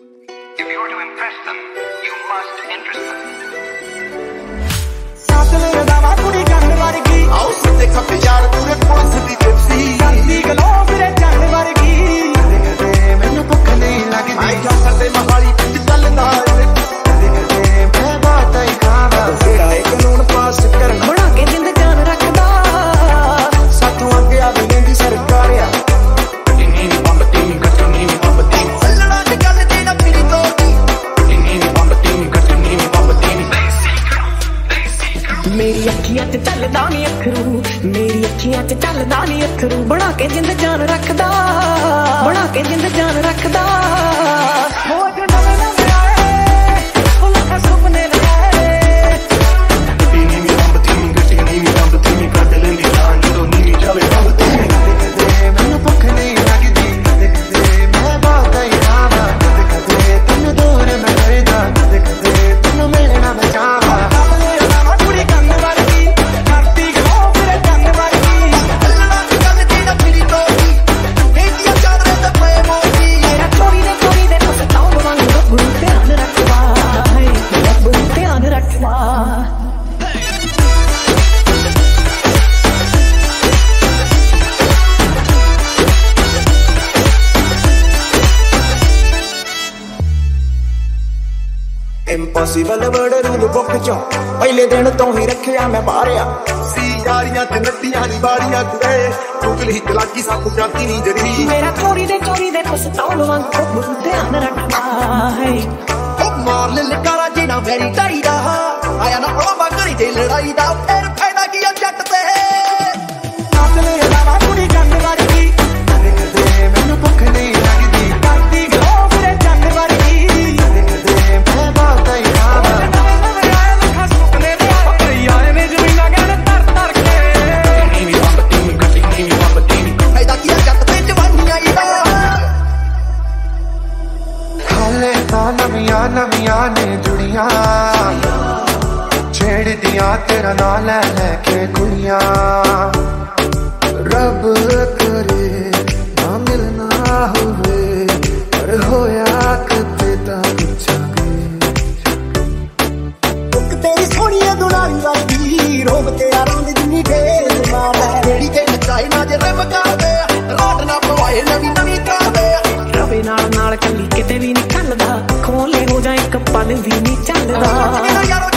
If you are to impress them, you must interest them. साथ मेरे दावा कुड़ी गंद वर्गी आओ सिद्धे खपे यार पूरे पुलिस दी जिप्सी गंदी गलो फिरे चंद वर्गी कदे कदे मैनू भुख नहीं लगदी आई जा करदे महाली विच चलदा कदे कदे मैं बात ही खावा तेरा एक कानून पास करना बना के जिंद जान रखदा साथों अगे आ लेंदी सरकार आ मेरी अखियां च चलदा नी अखरू मेरी अखियां च चलदा नी अखरू बना के जिंद जान रखदा बना के जिंद जान रखदा हो जो नवे नवे आए ओ लखा सुपने लाए नी बंब तीनी कर लेंदी जान जो नी जावे बंब तीनी कदे मैनू भुख नहीं लगदी कदे मैं बात ही खावा कदे तैनू दूर मैं करदा कदे तैनू मिलना मैं चाहवा ਇੰਪੋਸੀਬਲ ਵਰਡ ਰੂਲ ਬੁੱਕ ਚੋਂ ਪਹਿਲੇ ਦਿਨ ਤੋਂ ਹੀ ਰੱਖਿਆ ਮੈਂ ਬਾਹਰਿਆ ਸੀ ਯਾਰੀਆਂ ਤੇ ਨੱਤੀਆਂ ਦੀ ਬਾੜੀਆਂ ਕੁੜੇ ਗੂਗਲ ਹੀ ਚਲਾਕੀ ਸਭ ਜਾਂਦੀ ਨਹੀਂ ਜਰੀ ਮੇਰਾ ਚੋਰੀ ਦੇ ਪਸਤੌਲ ਵਾਂਗ ਗੁੱਗੂ ਧਿਆਨ ਰੱਖਦਾ ਹੈ ਉਹ ਮਾਰ ਲੈ ਲਕਾਰਾ ਜਿਨਾ ਮੇਰੀ ਢਾਈ ਦਾ ਆਇਆ ਨਾ ਪ੍ਰੋਬਾ ਕਰੀ ਤੇ ਲੜਾਈ ਦਾ ਫਿਰ ਫਾਇਦਾ ਕੀ ਆ ਜੱਟ ਤੇ ਸਾਥ ਮੇਰੇ ਲਾਵਾ ਕੁੜੀ ਗੰਦ ਵਰਗੀ ਕਦੇ ਕਦੇ ਮੈਨੂੰ ਭੁੱਖ ਨਹੀਂ ਲੱਗਦੀ ਕਰਦੀ ਗਲੋ ਫਿਰੇ ਚੰਦ ਵਰਗੀ ਨਵੀਆਂ ਨੇ ਜੁੜੀਆਂ ਛੇੜਦੀਆਂ ਤੇਰਾ ਨਾਂ ਲੈ ਲੈ ਕੇ ਕੁੜੀਆਂ ਰੱਬ ਕਰੇ ਨਾ ਮਿਲਣਾ ਹੋਵੇ ਪਰ ਹੋਇਆ ਕਿਤੇ ਤਾਂ ਪੁੱਛਾਂਗੇ ਇੱਕ ਤੇਰੀ ਸੋਹਣੀਆਂ ਦੁਲਾਰੀ ਵਰਗੀ ਰੋਬ ਤੇ ਆਰਾਂ ਦੀ ਜਿੰਨੀ ਢੇਰ ਮਾਰਦਾ ਜਿਹੜੀ ਤੇ ਨਚਾਈ ਨਾ ਜੇ ਰਮ ਕਰਦੇ ਰਾਤ ਨਾ ਪਵਾਏ ਨਵੀਂ ਕਰਦੇ ਰਵੇ ਨਾਲ ਕੱਲੀ ਕਿਤੇ ਵੀ ਨਹੀਂ ਚੱਲਦਾ ਖੋਲੇ ਹੋ ਜਾ ਇੱਕ ਪਲ ਵੀ ਨਹੀਂ ਚੱਲਦਾ